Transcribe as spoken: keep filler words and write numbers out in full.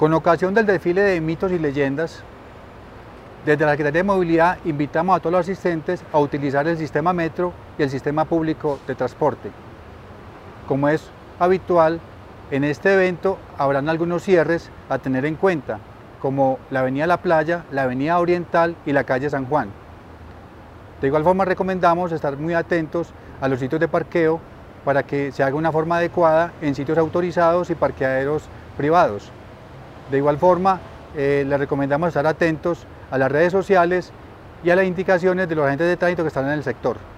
Con ocasión del desfile de mitos y leyendas, desde la Secretaría de Movilidad invitamos a todos los asistentes a utilizar el sistema metro y el sistema público de transporte. Como es habitual, en este evento habrán algunos cierres a tener en cuenta, como la Avenida La Playa, la Avenida Oriental y la calle San Juan. De igual forma recomendamos estar muy atentos a los sitios de parqueo para que se haga una forma adecuada en sitios autorizados y parqueaderos privados. De igual forma, eh, les recomendamos estar atentos a las redes sociales y a las indicaciones de los agentes de tránsito que están en el sector.